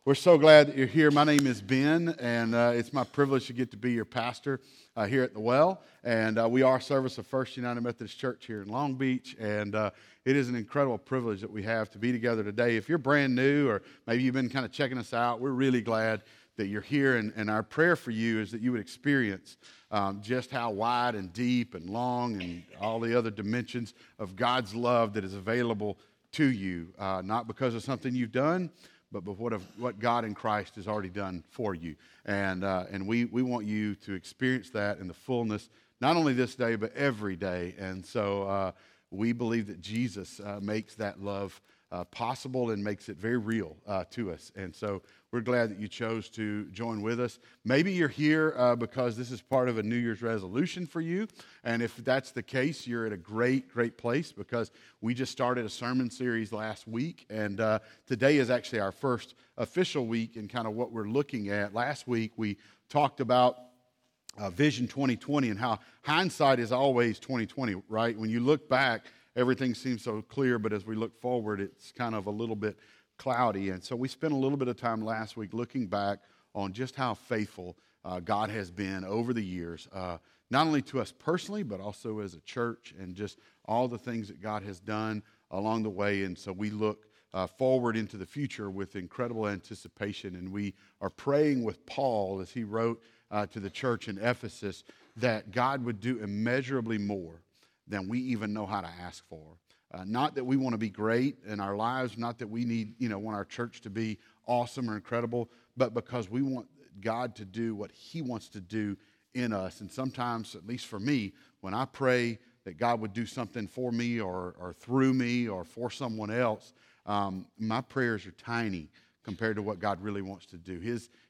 We're so glad that you're here. My name is Ben, and it's my privilege to get to be your pastor here at the Well. And we are Service of First United Methodist Church here in Long Beach, and it is an incredible privilege that we have to be together today. If you're brand new, or maybe you've been kind of checking us out, we're really glad that you're here, and our prayer for you is that you would experience just how wide and deep and long and all the other dimensions of God's love that is available to you, not because of something you've done, but what God in Christ has already done for you. And we want you to experience that in the fullness, not only this day, but every day. And so we believe that Jesus makes that love possible and makes it very real to us. And so we're glad that you chose to join with us. Maybe you're here because this is part of a New Year's resolution for you. And if that's the case, you're at a great, great place, because we just started a sermon series last week. And today is actually our first official week in kind of what we're looking at. Last week we talked about Vision 2020 and how hindsight is always 2020, right? When you look back, everything seems so clear, but as we look forward, it's kind of a little bit cloudy. And so we spent a little bit of time last week looking back on just how faithful God has been over the years, not only to us personally, but also as a church, and just all the things that God has done along the way. And so we look forward into the future with incredible anticipation, and we are praying with Paul as he wrote to the church in Ephesus that God would do immeasurably more than we even know how to ask for. Not that we want to be great in our lives, not that we want our church to be awesome or incredible, but because we want God to do what He wants to do in us. And sometimes, at least for me, when I pray that God would do something for me or through me or for someone else, my prayers are tiny compared to what God really wants to do.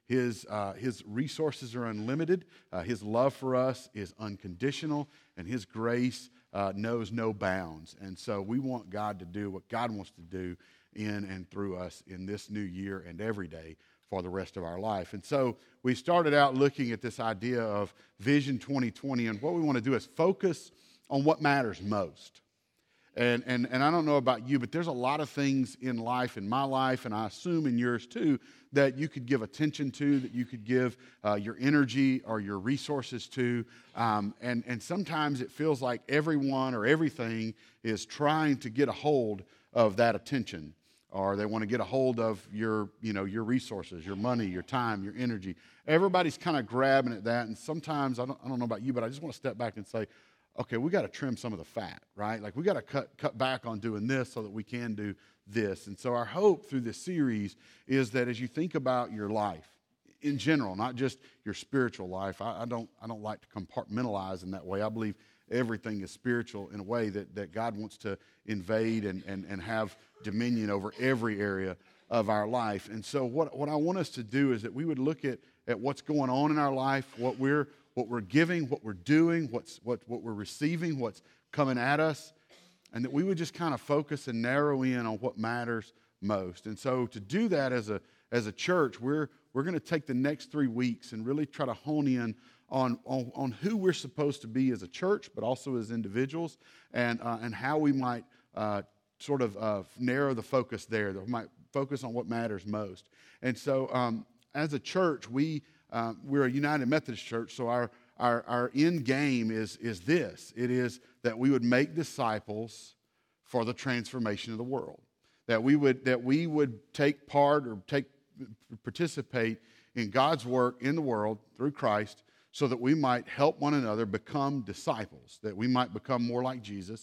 His resources are unlimited. His love for us is unconditional, and His grace knows no bounds. And so we want God to do what God wants to do in and through us in this new year and every day for the rest of our life. And so we started out looking at this idea of Vision 2020, and what we want to do is focus on what matters most. And I don't know about you, but there's a lot of things in life, in my life, and I assume in yours too, that you could give attention to, that you could give your energy or your resources to. And sometimes it feels like everyone or everything is trying to get a hold of that attention, or they want to get a hold of your resources, your money, your time, your energy. Everybody's kind of grabbing at that, and sometimes, I don't know about you, but I just want to step back and say, okay, we got to trim some of the fat, right? Like we got to cut back on doing this so that we can do this. And so our hope through this series is that as you think about your life in general, not just your spiritual life, I don't like to compartmentalize in that way. I believe everything is spiritual in a way that God wants to invade and have dominion over every area of our life. And so what I want us to do is that we would look at what's going on in our life, what we're giving, what we're doing, what we're receiving, what's coming at us, and that we would just kind of focus and narrow in on what matters most. And so to do that as a church, we're going to take the next 3 weeks and really try to hone in on who we're supposed to be as a church, but also as individuals, and how we might sort of narrow the focus there, that we might focus on what matters most. And so as a church, we're a United Methodist Church, so our end game is this. It is that we would make disciples for the transformation of the world. That we would take part or participate in God's work in the world through Christ, so that we might help one another become disciples, that we might become more like Jesus,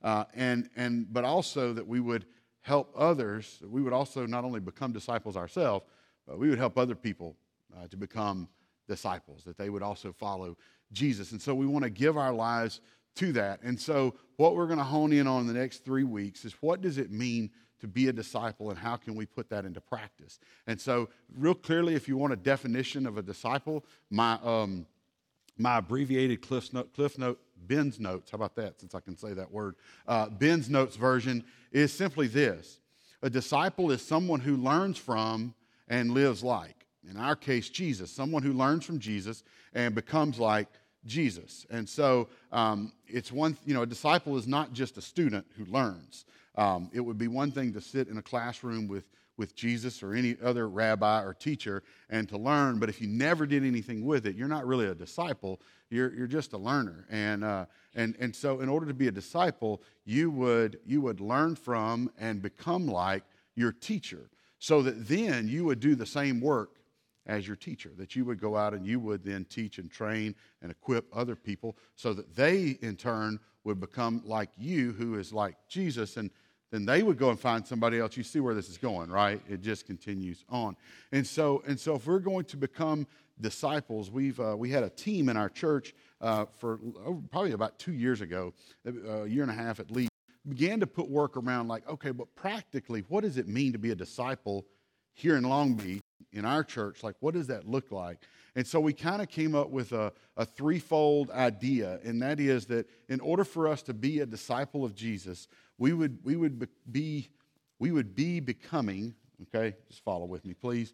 but also that we would help others. We would also not only become disciples ourselves, but we would help other people to become disciples, that they would also follow Jesus. And so we want to give our lives to that. And so what we're going to hone in on the next 3 weeks is, what does it mean to be a disciple, and how can we put that into practice? And so real clearly, if you want a definition of a disciple, my abbreviated Cliff Note, Ben's Notes, how about that, since I can say that word, Ben's Notes version is simply this: a disciple is someone who learns from and lives like, in our case, Jesus, someone who learns from Jesus and becomes like Jesus. And so it's a disciple is not just a student who learns. It would be one thing to sit in a classroom with with Jesus or any other rabbi or teacher and to learn, but if you never did anything with it, you're not really a disciple. You're just a learner. And so in order to be a disciple, you would learn from and become like your teacher, so that then you would do the same work as your teacher, that you would go out and you would then teach and train and equip other people so that they in turn would become like you, who is like Jesus, and then they would go and find somebody else. You see where this is going, right? It just continues on. And so if we're going to become disciples, we had a team in our church for probably about 2 years ago, a year and a half at least, began to put work around like, okay, but practically, what does it mean to be a disciple here in Long Beach, in our church? Like, what does that look like? And so we kind of came up with a threefold idea, and that is that in order for us to be a disciple of Jesus, we would be becoming, okay, just follow with me, please.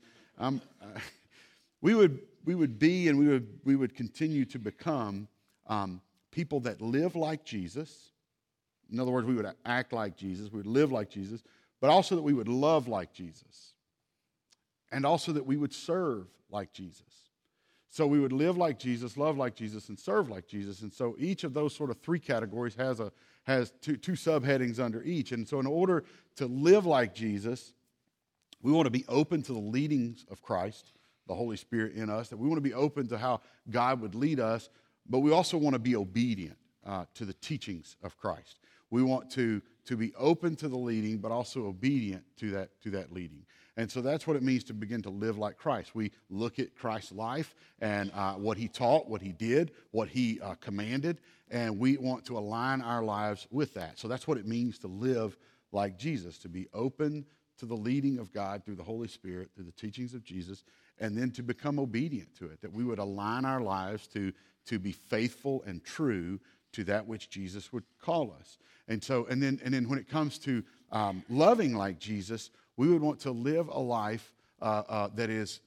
We would be and we would continue to become people that live like Jesus. In other words, we would act like Jesus, we would live like Jesus, but also that we would love like Jesus, and also that we would serve like Jesus. So we would live like Jesus, love like Jesus, and serve like Jesus. And so each of those sort of three categories has two subheadings under each. And so in order to live like Jesus, we want to be open to the leadings of Christ, the Holy Spirit in us, that we want to be open to how God would lead us, but we also want to be obedient to the teachings of Christ. We want to be open to the leading, but also obedient to that leading. And so that's what it means to begin to live like Christ. We look at Christ's life and what he taught, what he did, what he commanded, and we want to align our lives with that. So that's what it means to live like Jesus, to be open to the leading of God through the Holy Spirit, through the teachings of Jesus, and then to become obedient to it, that we would align our lives to be faithful and true to that which Jesus would call us. And then when it comes to loving like Jesus, we would want to live a life that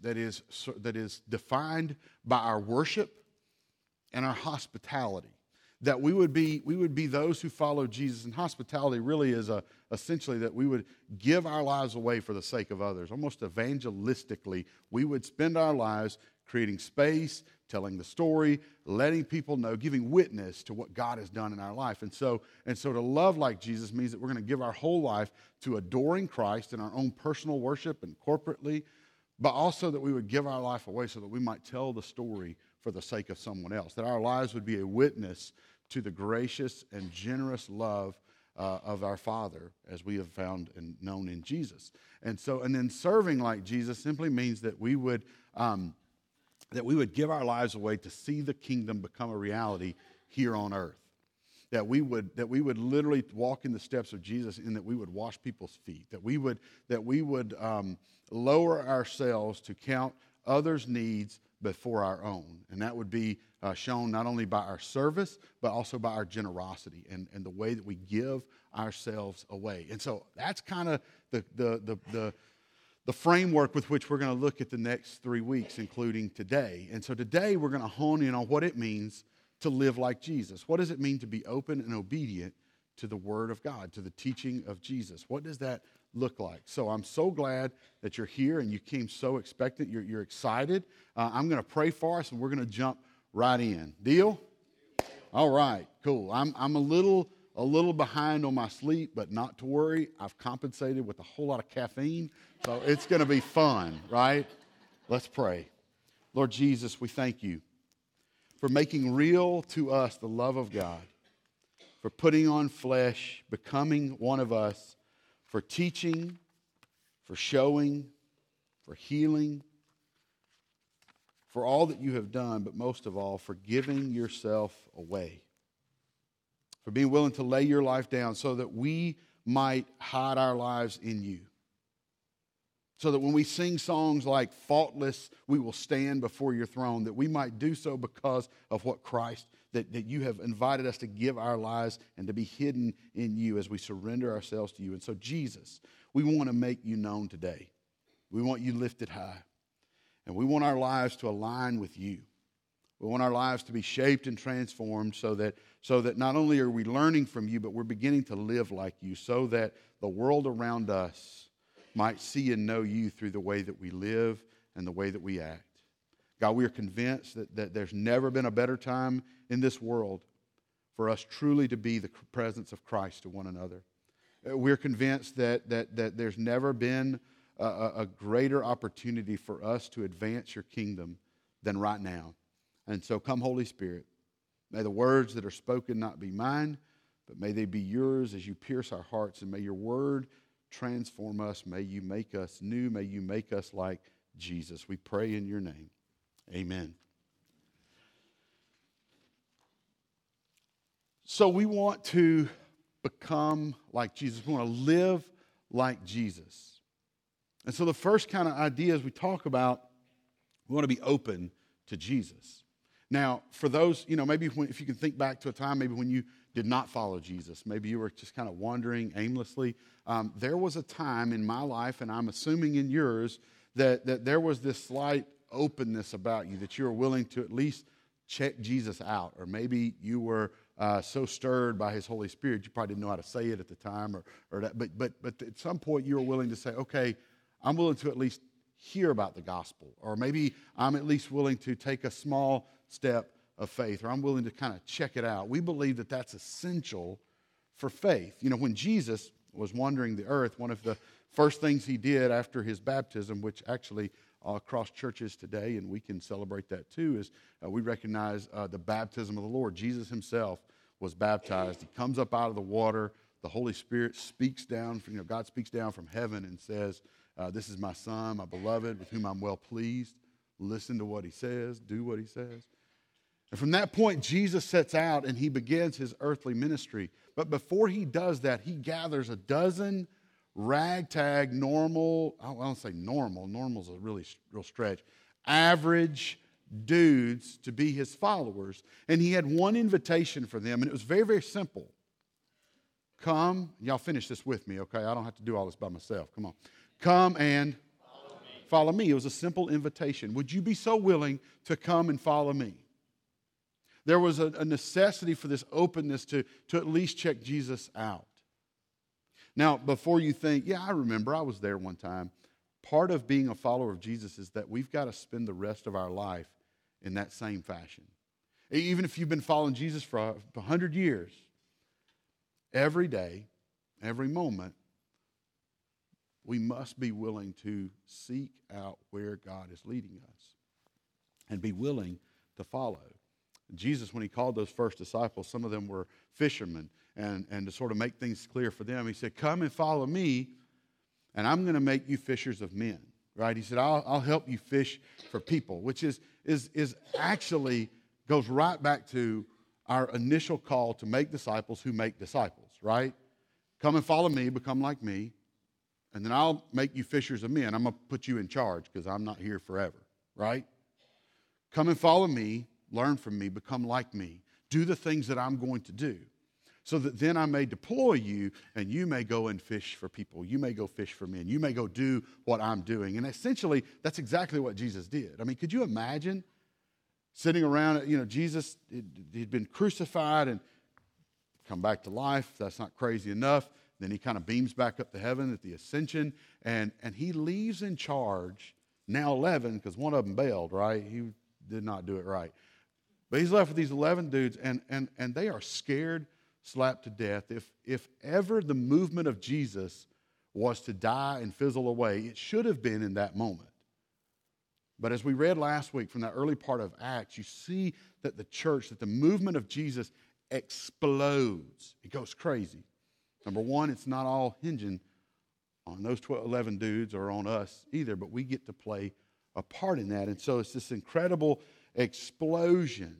is defined by our worship and our hospitality. That we would be those who follow Jesus. And hospitality really is essentially that we would give our lives away for the sake of others. Almost evangelistically, we would spend our lives creating space, telling the story, letting people know, giving witness to what God has done in our life. And so to love like Jesus means that we're going to give our whole life to adoring Christ in our own personal worship and corporately, but also that we would give our life away so that we might tell the story for the sake of someone else, that our lives would be a witness to the gracious and generous love of our Father as we have found and known in Jesus. And then serving like Jesus simply means that we would give our lives away to see the kingdom become a reality here on earth. That we would literally walk in the steps of Jesus, and that we would wash people's feet. That we would lower ourselves to count others' needs before our own. And that would be shown not only by our service, but also by our generosity and the way that we give ourselves away. And so that's kind of the framework with which we're going to look at the next 3 weeks, including today. And so today we're going to hone in on what it means to live like Jesus. What does it mean to be open and obedient to the Word of God, to the teaching of Jesus? What does that look like? So I'm so glad that you're here and you came so expectant. You're excited. I'm going to pray for us and we're going to jump right in. Deal? All right, cool. I'm a little behind on my sleep, but not to worry. I've compensated with a whole lot of caffeine, so it's going to be fun, right? Let's pray. Lord Jesus, we thank you for making real to us the love of God, for putting on flesh, becoming one of us, for teaching, for showing, for healing, for all that you have done, but most of all, for giving yourself away, for being willing to lay your life down so that we might hide our lives in you. So that when we sing songs like Faultless, we will stand before your throne, that we might do so because of what Christ, that you have invited us to give our lives and to be hidden in you as we surrender ourselves to you. And so, Jesus, we want to make you known today. We want you lifted high. And we want our lives to align with you. We want our lives to be shaped and transformed so that not only are we learning from you, but we're beginning to live like you, so that the world around us might see and know you through the way that we live and the way that we act. God, we are convinced that there's never been a better time in this world for us truly to be the presence of Christ to one another. We're convinced that there's never been a greater opportunity for us to advance your kingdom than right now. And so come, Holy Spirit, may the words that are spoken not be mine, but may they be yours as you pierce our hearts, and may your word transform us. May you make us new. May you make us like Jesus. We pray in your name. Amen. So we want to become like Jesus. We want to live like Jesus. And so the first kind of ideas we talk about, we want to be open to Jesus. Now, for those, maybe if you can think back to a time maybe when you did not follow Jesus, maybe you were just kind of wandering aimlessly. There was a time in my life, and I'm assuming in yours, that there was this slight openness about you, that you were willing to at least check Jesus out. Or maybe you were so stirred by his Holy Spirit, you probably didn't know how to say it at the time, or that. But at some point you were willing to say, okay, I'm willing to at least hear about the gospel. Or maybe I'm at least willing to take a small step of faith, or I'm willing to kind of check it out. We believe that that's essential for faith. When Jesus was wandering the earth, one of the first things he did after his baptism, which actually across churches today, and we can celebrate that too, is we recognize the baptism of the Lord. Jesus himself was baptized. He comes up out of the water. The Holy Spirit speaks down, God speaks down from heaven and says, this is my son, my beloved, with whom I'm well pleased. Listen to what he says, do what he says. And from that point, Jesus sets out and he begins his earthly ministry. But before he does that, he gathers a dozen ragtag, normal, I don't say normal, normal's a really real stretch, average dudes to be his followers. And he had one invitation for them, and it was very, very simple. Come, y'all finish this with me, okay? I don't have to do all this by myself. Come on. Come and follow me. It was a simple invitation. Would you be so willing to come and follow me? There was a necessity for this openness to at least check Jesus out. Now, before you think, yeah, I remember, I was there one time. Part of being a follower of Jesus is that we've got to spend the rest of our life in that same fashion. Even if you've been following Jesus for 100 years, every day, every moment, we must be willing to seek out where God is leading us and be willing to follow. Jesus, when he called those first disciples, some of them were fishermen, and to sort of make things clear for them, he said, come and follow me, and I'm going to make you fishers of men, right? He said, I'll help you fish for people, which is actually goes right back to our initial call to make disciples who make disciples, right? Come and follow me, become like me, and then I'll make you fishers of men. I'm going to put you in charge because I'm not here forever, right? Come and follow me, learn from me, become like me. Do the things that I'm going to do so that then I may deploy you and you may go and fish for people. You may go fish for men. You may go do what I'm doing. And essentially, that's exactly what Jesus did. I mean, could you imagine sitting around, Jesus, he'd been crucified and come back to life. That's not crazy enough. Then he kind of beams back up to heaven at the ascension, and he leaves in charge, now 11, because one of them bailed, right? He did not do it right. But he's left with these 11 dudes, and they are scared, slapped to death. If ever the movement of Jesus was to die and fizzle away, it should have been in that moment. But as we read last week from that early part of Acts, you see that that the movement of Jesus explodes. It goes crazy. Number one, it's not all hinging on those 11 dudes or on us either, but we get to play a part in that. And so it's this incredible explosion.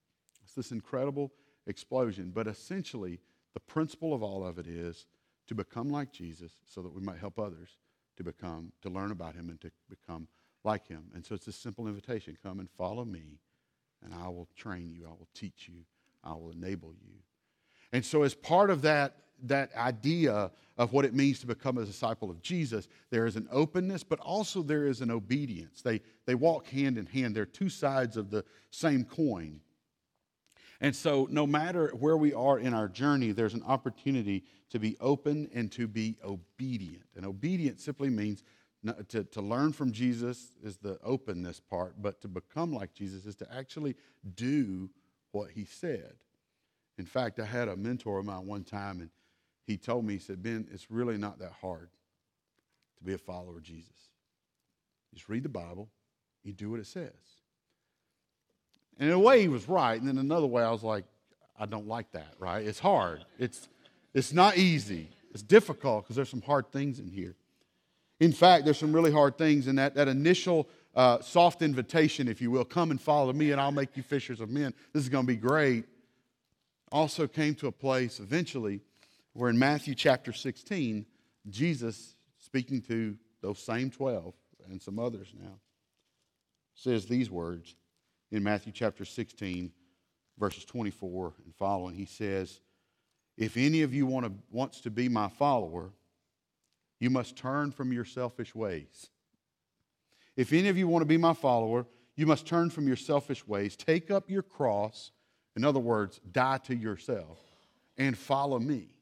But essentially, the principle of all of it is to become like Jesus so that we might help others to learn about him and to become like him. And so it's this simple invitation. Come and follow me, and I will train you. I will teach you. I will enable you. And so as part of that idea of what it means to become a disciple of Jesus, there is an openness, but also there is an obedience. They walk hand in hand. They're two sides of the same coin. And so no matter where we are in our journey, there's an opportunity to be open and to be obedient. And obedient simply means to learn from Jesus is the openness part, but to become like Jesus is to actually do what he said. In fact, I had a mentor of mine one time, and he told me, he said, Ben, it's really not that hard to be a follower of Jesus. Just read the Bible, you do what it says. And in a way, he was right. And then another way, I was like, I don't like that, right? It's hard. It's not easy. It's difficult because there's some hard things in here. In fact, there's some really hard things in that initial soft invitation, if you will, come and follow me and I'll make you fishers of men. This is going to be great. Also came to a place eventually where in Matthew chapter 16, Jesus, speaking to those same 12 and some others now, says these words in Matthew chapter 16, verses 24 and following. He says, if any of you wants to be my follower, you must turn from your selfish ways. If any of you want to be my follower, you must turn from your selfish ways, take up your cross, in other words, die to yourself, and follow me.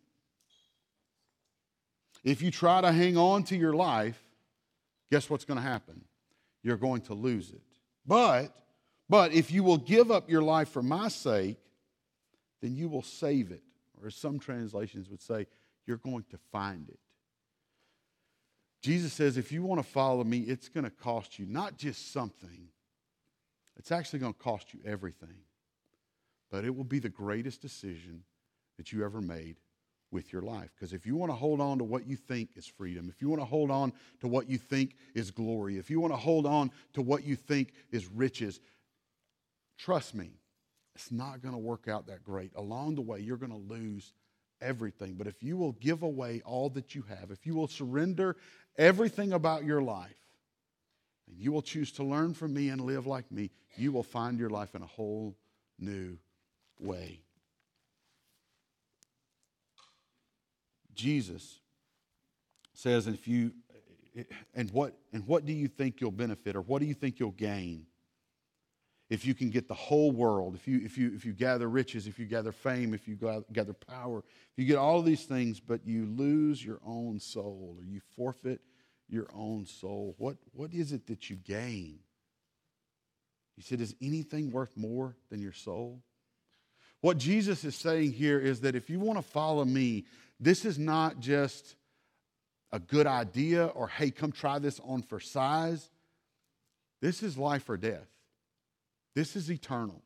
If you try to hang on to your life, guess what's going to happen? You're going to lose it. But if you will give up your life for my sake, then you will save it. Or as some translations would say, you're going to find it. Jesus says, if you want to follow me, it's going to cost you not just something. It's actually going to cost you everything. But it will be the greatest decision that you ever made with your life. Because if you want to hold on to what you think is freedom, if you want to hold on to what you think is glory, if you want to hold on to what you think is riches, trust me, it's not going to work out that great. Along the way, you're going to lose everything. But if you will give away all that you have, if you will surrender everything about your life, and you will choose to learn from me and live like me, you will find your life in a whole new way. Jesus says, what do you think you'll benefit, or what do you think you'll gain if you can get the whole world, if you gather riches, if you gather fame, if you gather power, if you get all of these things, but you lose your own soul, or you forfeit your own soul? What is it that you gain? He said, is anything worth more than your soul? What Jesus is saying here is that if you want to follow me, this is not just a good idea or, hey, come try this on for size. This is life or death. This is eternal.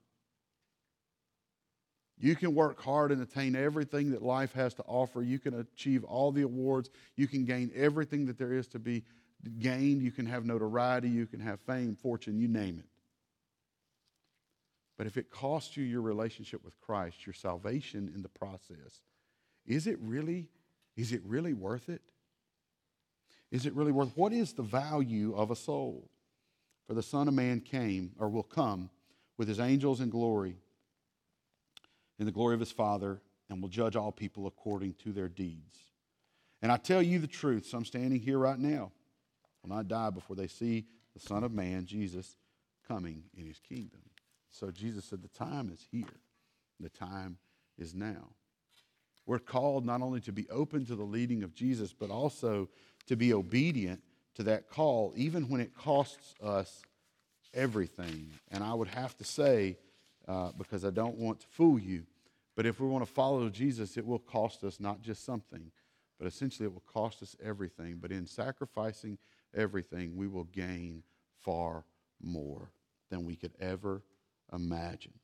You can work hard and attain everything that life has to offer. You can achieve all the awards. You can gain everything that there is to be gained. You can have notoriety. You can have fame, fortune, you name it. But if it costs you your relationship with Christ, your salvation in the process, is it really worth it? Is it really worth? What is the value of a soul? For the Son of Man came, or will come, with his angels in glory, in the glory of his Father, and will judge all people according to their deeds. And I tell you the truth, some standing here right now will not die before they see the Son of Man, Jesus, coming in his kingdom. So Jesus said the time is here. The time is now. We're called not only to be open to the leading of Jesus, but also to be obedient to that call, even when it costs us everything. And I would have to say, because I don't want to fool you, but if we want to follow Jesus, it will cost us not just something, but essentially it will cost us everything. But in sacrificing everything, we will gain far more than we could ever imagine.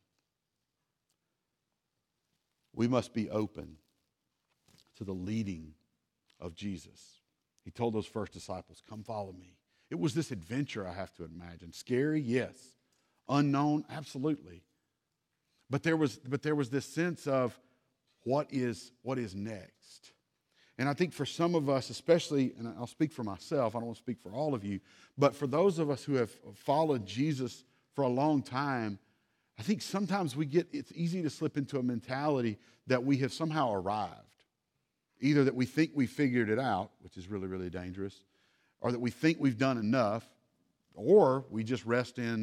We must be open to the leading of Jesus. He told those first disciples, come follow me. It was this adventure, I have to imagine. Scary, yes. Unknown, absolutely. But there was this sense of what is next. And I think for some of us, especially, and I'll speak for myself, I don't want to speak for all of you, but for those of us who have followed Jesus for a long time, I think sometimes it's easy to slip into a mentality that we have somehow arrived. Either that we think we figured it out, which is really, really dangerous, or that we think we've done enough, or we just rest in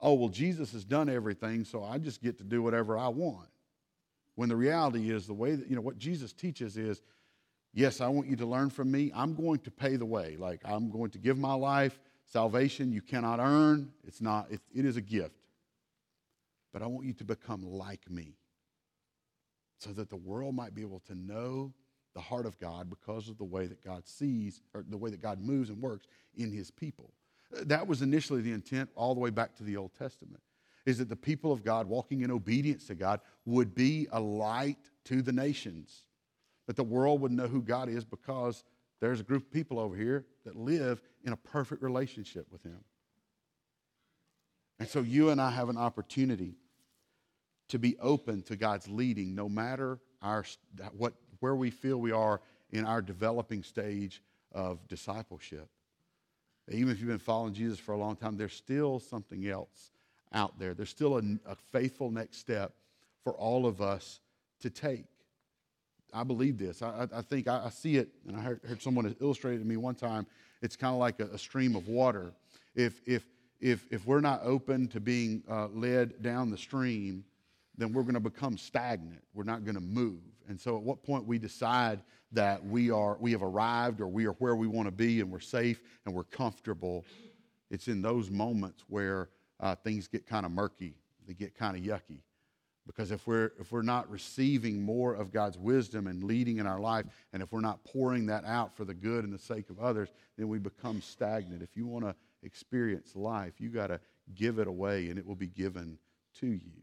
oh, well, Jesus has done everything, so I just get to do whatever I want. When the reality is the way that, what Jesus teaches is, yes, I want you to learn from me. I'm going to pay the way. Like, I'm going to give my life. Salvation you cannot earn. It is a gift. But I want you to become like me so that the world might be able to know the heart of God because of the way that God sees, or the way that God moves and works in his people. That was initially the intent all the way back to the Old Testament, is that the people of God walking in obedience to God would be a light to the nations, that the world would know who God is because there's a group of people over here that live in a perfect relationship with him. And so you and I have an opportunity to be open to God's leading no matter where we feel we are in our developing stage of discipleship. Even if you've been following Jesus for a long time, there's still something else out there. There's still a faithful next step for all of us to take. I believe this. I think I see it, and I heard someone illustrate it to me one time. It's kind of like a stream of water. If we're not open to being led down the stream, then we're going to become stagnant. We're not going to move. And so at what point we decide that we have arrived, or we are where we want to be, and we're safe and we're comfortable, it's in those moments where things get kind of murky. They get kind of yucky. Because if we're not receiving more of God's wisdom and leading in our life, and if we're not pouring that out for the good and the sake of others, then we become stagnant. If you want to experience life, you got to give it away, and it will be given to you.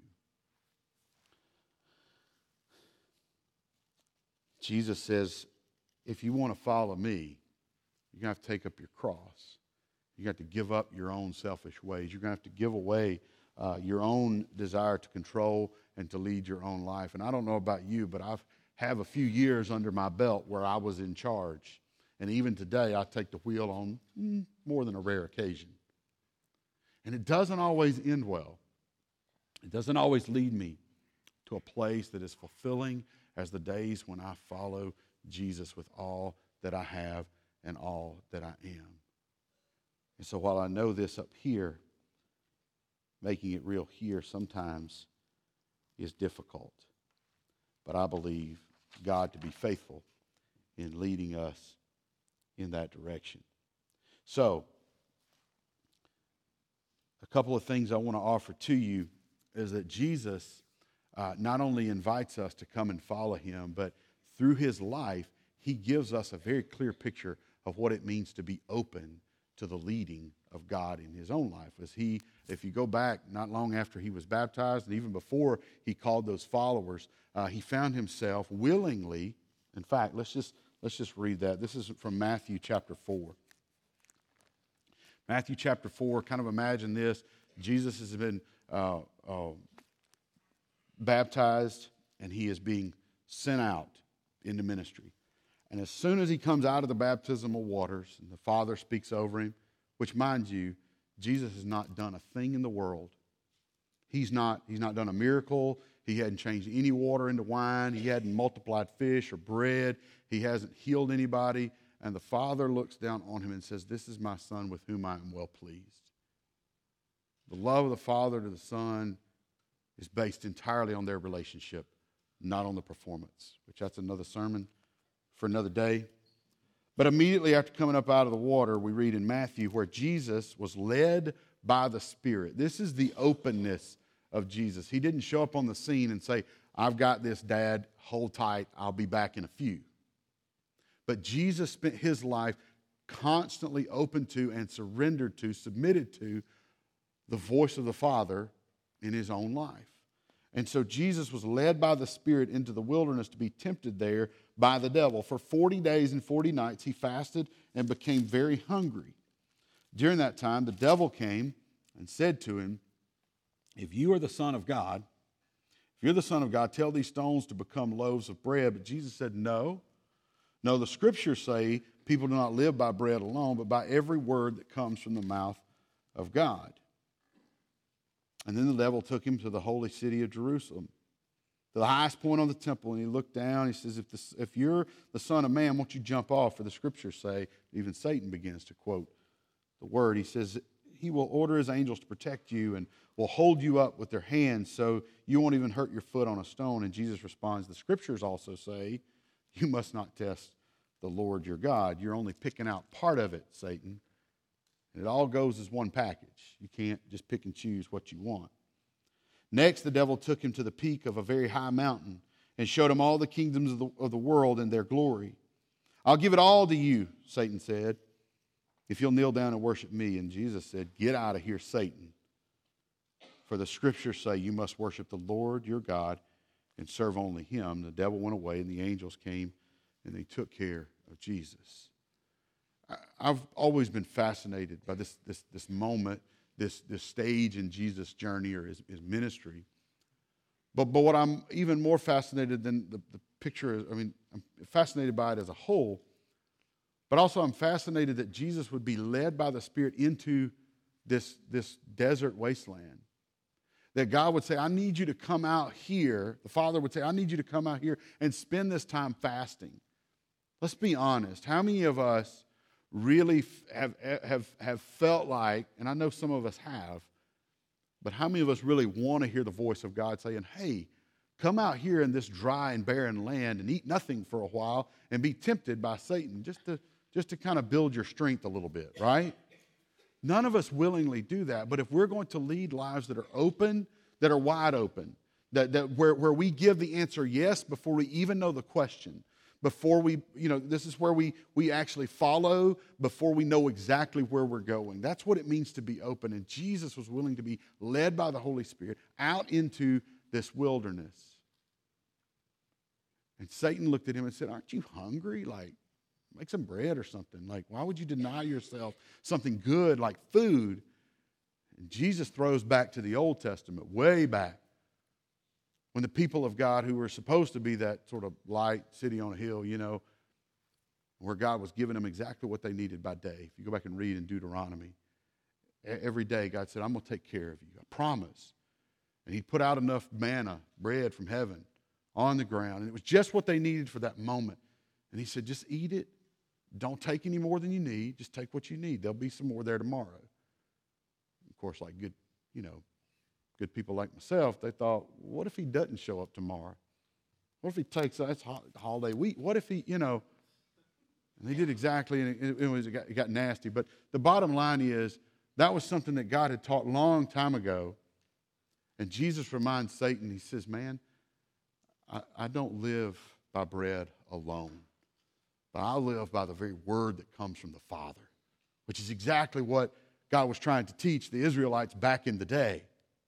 Jesus says, if you want to follow me, you're going to have to take up your cross. You're going to have to give up your own selfish ways. You're going to have to give away your own desire to control and to lead your own life. And I don't know about you, but I have a few years under my belt where I was in charge. And even today, I take the wheel on more than a rare occasion. And it doesn't always end well. It doesn't always lead me to a place that is fulfilling as the days when I follow Jesus with all that I have and all that I am. And so while I know this up here, making it real here sometimes is difficult. But I believe God to be faithful in leading us in that direction. So, a couple of things I want to offer to you is that Jesus not only invites us to come and follow him, but through his life, he gives us a very clear picture of what it means to be open to the leading of God in his own life. If you go back not long after he was baptized, and even before he called those followers, he found himself willingly. In fact, let's just read that. This is from Matthew chapter 4. Matthew chapter 4, kind of imagine this. Jesus has been baptized, and he is being sent out into ministry. And as soon as he comes out of the baptismal waters, and the Father speaks over him, which, mind you, Jesus has not done a thing in the world. He's not done a miracle. He hadn't changed any water into wine. He hadn't multiplied fish or bread. He hasn't healed anybody. And the Father looks down on him and says, "This is my Son with whom I am well pleased." The love of the Father to the Son is based entirely on their relationship, not on the performance, which that's another sermon for another day. But immediately after coming up out of the water, we read in Matthew where Jesus was led by the Spirit. This is the openness of Jesus. He didn't show up on the scene and say, "I've got this, Dad, hold tight, I'll be back in a few." But Jesus spent his life constantly open to and surrendered to, submitted to the voice of the Father in his own life. And so Jesus was led by the Spirit into the wilderness to be tempted there by the devil. For 40 days and 40 nights he fasted and became very hungry. During that time the devil came and said to him, "If you are the Son of God, if you're the Son of God, tell these stones to become loaves of bread." But Jesus said, No, the Scriptures say people do not live by bread alone, but by every word that comes from the mouth of God. And then the devil took him to the holy city of Jerusalem, to the highest point on the temple, and he looked down. He says, if you're the Son of Man, won't you jump off? For the Scriptures say, even Satan begins to quote the word. He says, he will order his angels to protect you and will hold you up with their hands so you won't even hurt your foot on a stone. And Jesus responds, the scriptures also say, you must not test the Lord your God. You're only picking out part of it, Satan. And it all goes as one package. You can't just pick and choose what you want. Next, the devil took him to the peak of a very high mountain and showed him all the kingdoms of the world and their glory. I'll give it all to you, Satan said, if you'll kneel down and worship me. And Jesus said, get out of here, Satan. For the scriptures say you must worship the Lord your God and serve only him. The devil went away and the angels came and they took care of Jesus. I've always been fascinated by this moment, this stage in Jesus' journey or his ministry. But what I'm even more fascinated than the picture, I'm fascinated by it as a whole, but also I'm fascinated that Jesus would be led by the Spirit into this desert wasteland. That God would say, I need you to come out here. The Father would say, I need you to come out here and spend this time fasting. Let's be honest. How many of us really have felt like, and I know some of us have, but how many of us really want to hear the voice of God saying, hey, come out here in this dry and barren land and eat nothing for a while and be tempted by Satan just to kind of build your strength a little bit, right? None of us willingly do that. But if we're going to lead lives that are open, that are wide open, where we give the answer yes before we even know the question, before we, this is where we actually follow before we know exactly where we're going. That's what it means to be open. And Jesus was willing to be led by the Holy Spirit out into this wilderness. And Satan looked at him and said, aren't you hungry? Like, make some bread or something. Like, why would you deny yourself something good like food? And Jesus throws back to the Old Testament, way back, when the people of God who were supposed to be that sort of light city on a hill, where God was giving them exactly what they needed by day. If you go back and read in Deuteronomy, every day God said, I'm going to take care of you. I promise. And he put out enough manna, bread from heaven, on the ground. And it was just what they needed for that moment. And he said, just eat it. Don't take any more than you need. Just take what you need. There'll be some more there tomorrow. Of course, like good people like myself, they thought, what if he doesn't show up tomorrow? What if he takes that's holiday week? What if he, and they did exactly, and it got nasty. But the bottom line is, that was something that God had taught a long time ago. And Jesus reminds Satan, he says, man, I don't live by bread alone, but I live by the very word that comes from the Father, which is exactly what God was trying to teach the Israelites back in the day.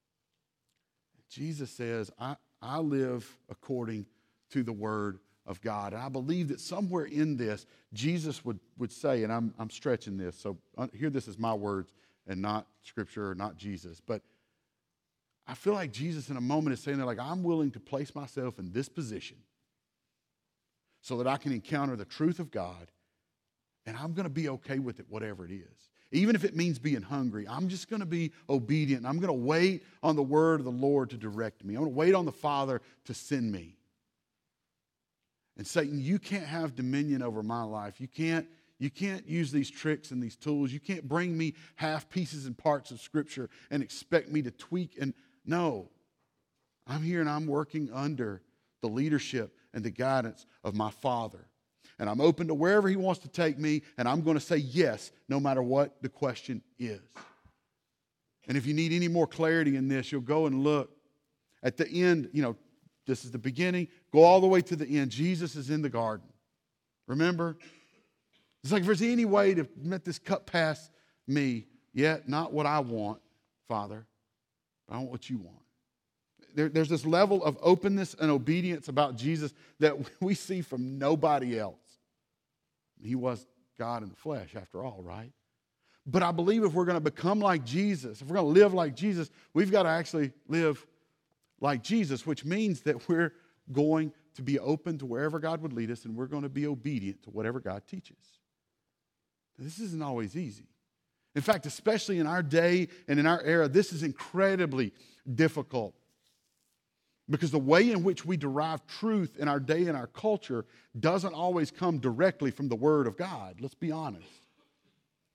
Jesus says, I live according to the word of God. And I believe that somewhere in this, Jesus would say, and I'm stretching this, so hear this as my words and not Scripture or not Jesus, but I feel like Jesus in a moment is saying that, like, I'm willing to place myself in this position so that I can encounter the truth of God, and I'm going to be okay with it, whatever it is. Even if it means being hungry, I'm just going to be obedient. I'm going to wait on the word of the Lord to direct me. I'm going to wait on the Father to send me. And Satan, you can't have dominion over my life. You can't use these tricks and these tools. You can't bring me half pieces and parts of Scripture and expect me to tweak. And no, I'm here and I'm working under the leadership and the guidance of my Father. And I'm open to wherever he wants to take me, and I'm going to say yes, no matter what the question is. And if you need any more clarity in this, you'll go and look at the end. This is the beginning. Go all the way to the end. Jesus is in the garden. Remember? It's like, if there's any way to let this cup pass me, yet not what I want, Father, but I want what you want. There's this level of openness and obedience about Jesus that we see from nobody else. He was God in the flesh, after all, right? But I believe if we're going to become like Jesus, if we're going to live like Jesus, we've got to actually live like Jesus, which means that we're going to be open to wherever God would lead us, and we're going to be obedient to whatever God teaches. This isn't always easy. In fact, especially in our day and in our era, this is incredibly difficult. Because the way in which we derive truth in our day and our culture doesn't always come directly from the Word of God. Let's be honest.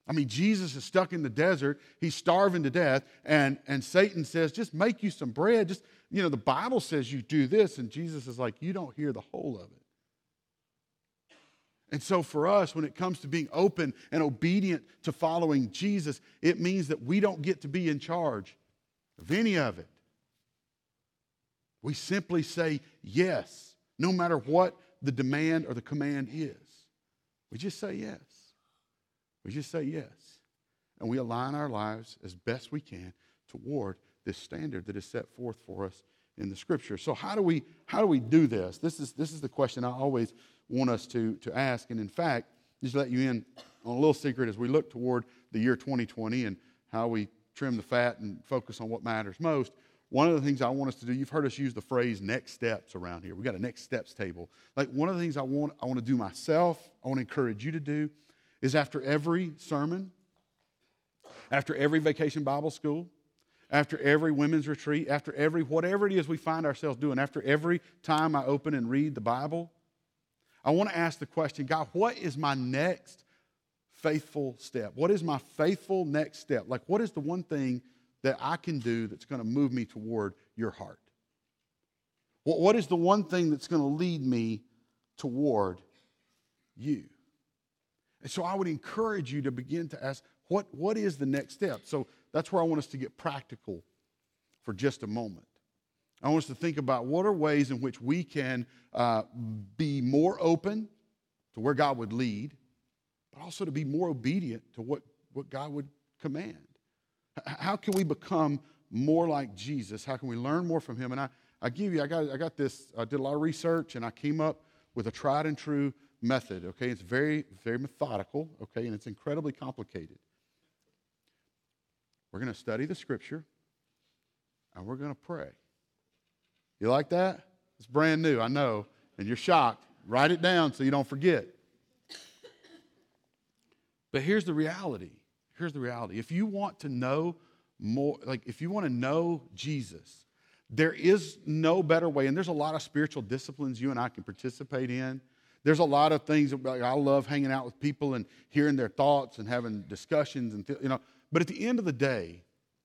I mean, Jesus is stuck in the desert. He's starving to death. And Satan says, just make you some bread. Just, the Bible says you do this. And Jesus is like, you don't hear the whole of it. And so for us, when it comes to being open and obedient to following Jesus, it means that we don't get to be in charge of any of it. We simply say yes, no matter what the demand or the command is. We just say yes. We just say yes. And we align our lives as best we can toward this standard that is set forth for us in the Scripture. So how do we do this? This is the question I always want us to ask. And in fact, just to let you in on a little secret as we look toward the year 2020 and how we trim the fat and focus on what matters most. One of the things I want us to do, you've heard us use the phrase next steps around here. We've got a next steps table. Like one of the things I want to do myself, I want to encourage you to do, is after every sermon, after every vacation Bible school, after every women's retreat, after every whatever it is we find ourselves doing, after every time I open and read the Bible, I want to ask the question, God, what is my next faithful step? What is my faithful next step? Like, what is the one thing that I can do that's going to move me toward your heart? What is the one thing that's going to lead me toward you? And so I would encourage you to begin to ask, what is the next step? So that's where I want us to get practical for just a moment. I want us to think about what are ways in which we can be more open to where God would lead, but also to be more obedient to what God would command. How can we become more like Jesus? How can we learn more from him? And I got this, I did a lot of research and I came up with a tried and true method, okay? It's very, very methodical, okay? And it's incredibly complicated. We're going to study the Scripture and we're going to pray. You like that? It's brand new, I know, and you're shocked. Write it down so you don't forget. But here's the reality. Here's the reality. If you want to know more, like if you want to know Jesus, there is no better way. And there's a lot of spiritual disciplines you and I can participate in. There's a lot of things, like I love hanging out with people and hearing their thoughts and having discussions and but at the end of the day,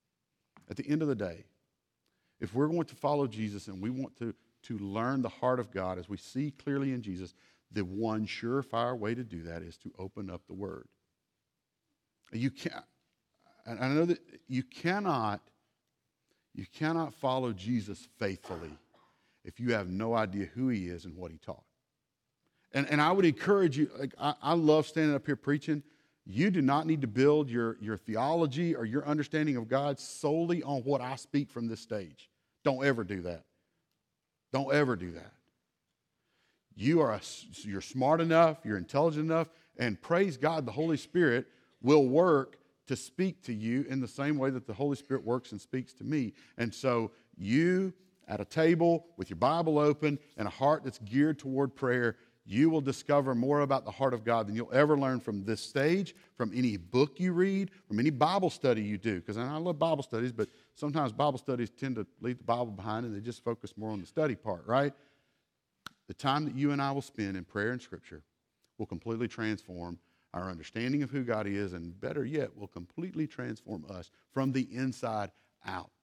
if we're going to follow Jesus and we want to learn the heart of God as we see clearly in Jesus, the one surefire way to do that is to open up the Word. You can't, and I know that you cannot follow Jesus faithfully if you have no idea who he is and what he taught. And I would encourage you, like I love standing up here preaching. You do not need to build your theology or your understanding of God solely on what I speak from this stage. Don't ever do that. Don't ever do that. You're smart enough, you're intelligent enough, and praise God, the Holy Spirit will work to speak to you in the same way that the Holy Spirit works and speaks to me. And so you, at a table with your Bible open and a heart that's geared toward prayer, you will discover more about the heart of God than you'll ever learn from this stage, from any book you read, from any Bible study you do. Because I love Bible studies, but sometimes Bible studies tend to leave the Bible behind and they just focus more on the study part, right? The time that you and I will spend in prayer and Scripture will completely transform our understanding of who God is, and better yet, will completely transform us from the inside out.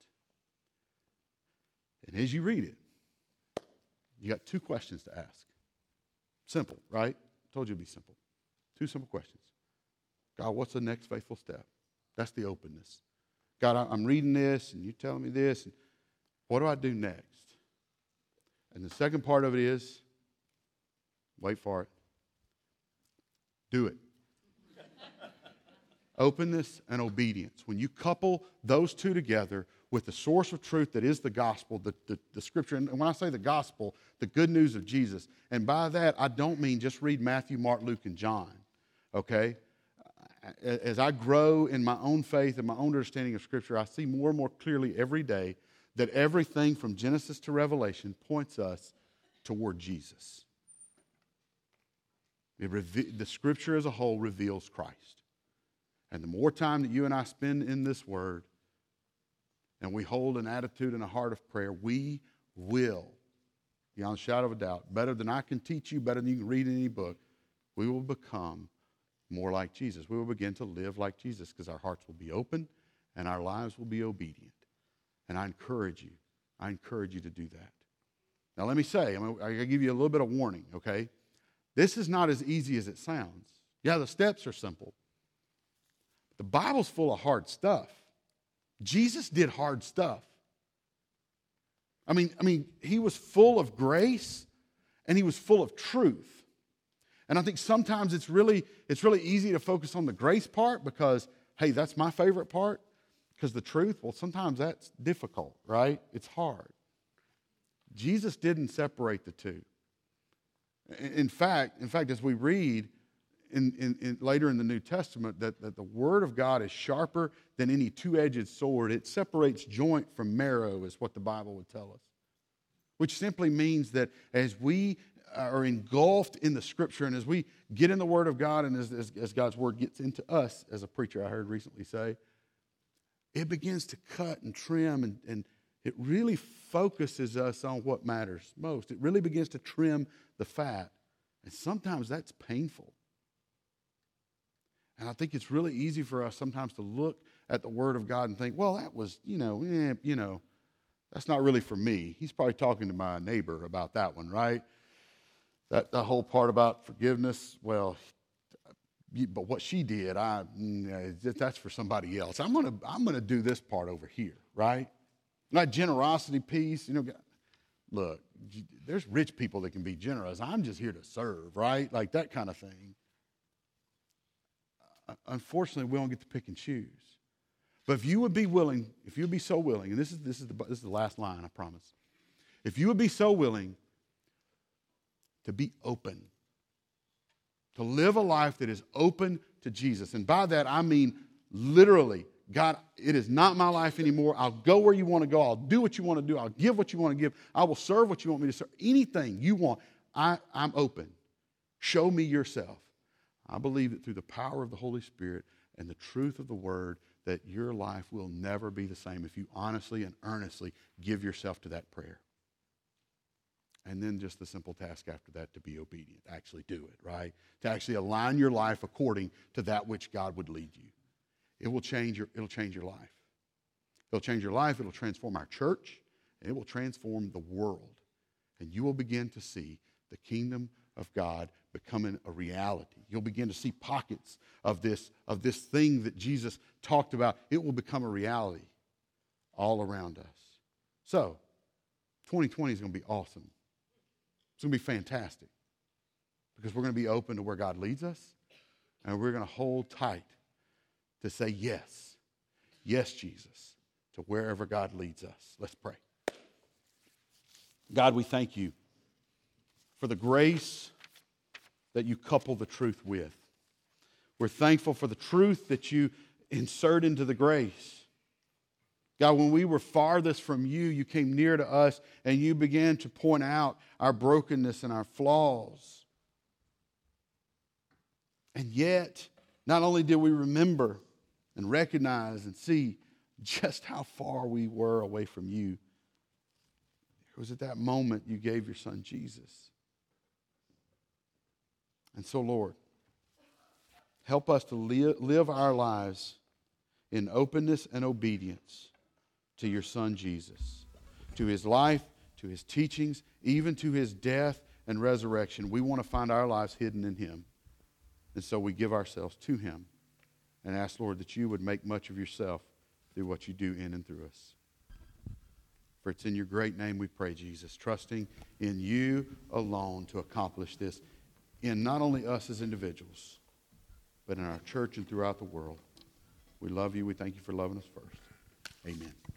And as you read it, you got two questions to ask. Simple, right? I told you it'd be simple. Two simple questions. God, what's the next faithful step? That's the openness. God, I'm reading this, and you're telling me this, and what do I do next? And the second part of it is, wait for it, do it. Openness and obedience. When you couple those two together with the source of truth that is the gospel, the Scripture, and when I say the gospel, the good news of Jesus, and by that I don't mean just read Matthew, Mark, Luke, and John, okay? As I grow in my own faith and my own understanding of Scripture, I see more and more clearly every day that everything from Genesis to Revelation points us toward Jesus. The Scripture as a whole reveals Christ. And the more time that you and I spend in this Word, and we hold an attitude and a heart of prayer, we will, beyond a shadow of a doubt, better than I can teach you, better than you can read in any book, we will become more like Jesus. We will begin to live like Jesus because our hearts will be open and our lives will be obedient. And I encourage you to do that. Now let me say, I give you a little bit of warning, okay? This is not as easy as it sounds. Yeah, the steps are simple. The Bible's full of hard stuff. Jesus did hard stuff. I mean, he was full of grace and he was full of truth. And I think sometimes it's really easy to focus on the grace part because, hey, that's my favorite part. Because the truth, well, sometimes that's difficult, right? It's hard. Jesus didn't separate the two. In fact, as we read later in the New Testament, that the Word of God is sharper than any two-edged sword. It separates joint from marrow, is what the Bible would tell us. Which simply means that as we are engulfed in the Scripture and as we get in the Word of God and as God's Word gets into us, as a preacher I heard recently say, it begins to cut and trim and it really focuses us on what matters most. It really begins to trim the fat. And sometimes that's painful. And I think it's really easy for us sometimes to look at the Word of God and think, well, that was, that's not really for me. He's probably talking to my neighbor about that one, right? That whole part about forgiveness, well, but what she did, that's for somebody else. I'm gonna do this part over here, right? That generosity piece, look, there's rich people that can be generous. I'm just here to serve, right? Like that kind of thing. Unfortunately, we don't get to pick and choose. But if you would be willing, if you would be so willing, and this is the last line, I promise. If you would be so willing to be open, to live a life that is open to Jesus. And by that, I mean literally, God, it is not my life anymore. I'll go where you want to go. I'll do what you want to do. I'll give what you want to give. I will serve what you want me to serve. Anything you want, I'm open. Show me yourself. I believe that through the power of the Holy Spirit and the truth of the Word, that your life will never be the same if you honestly and earnestly give yourself to that prayer. And then just the simple task after that to be obedient. Actually do it, right? To actually align your life according to that which God would lead you. It'll change your life. It'll change your life. It'll transform our church. And it will transform the world. And you will begin to see the kingdom of God becoming a reality. You'll begin to see pockets of this thing that Jesus talked about. It will become a reality all around us. So, 2020 is going to be awesome. It's going to be fantastic because we're going to be open to where God leads us and we're going to hold tight to say yes, Jesus, to wherever God leads us. Let's pray. God, we thank you for the grace that you couple the truth with. We're thankful for the truth that you insert into the grace. God, when we were farthest from you, you came near to us and you began to point out our brokenness and our flaws. And yet, not only did we remember and recognize and see just how far we were away from you, it was at that moment you gave your son Jesus. And so, Lord, help us to live our lives in openness and obedience to your son Jesus, to his life, to his teachings, even to his death and resurrection. We want to find our lives hidden in him. And so we give ourselves to him and ask, Lord, that you would make much of yourself through what you do in and through us. For it's in your great name we pray, Jesus, trusting in you alone to accomplish this in not only us as individuals, but in our church and throughout the world. We love you. We thank you for loving us first. Amen.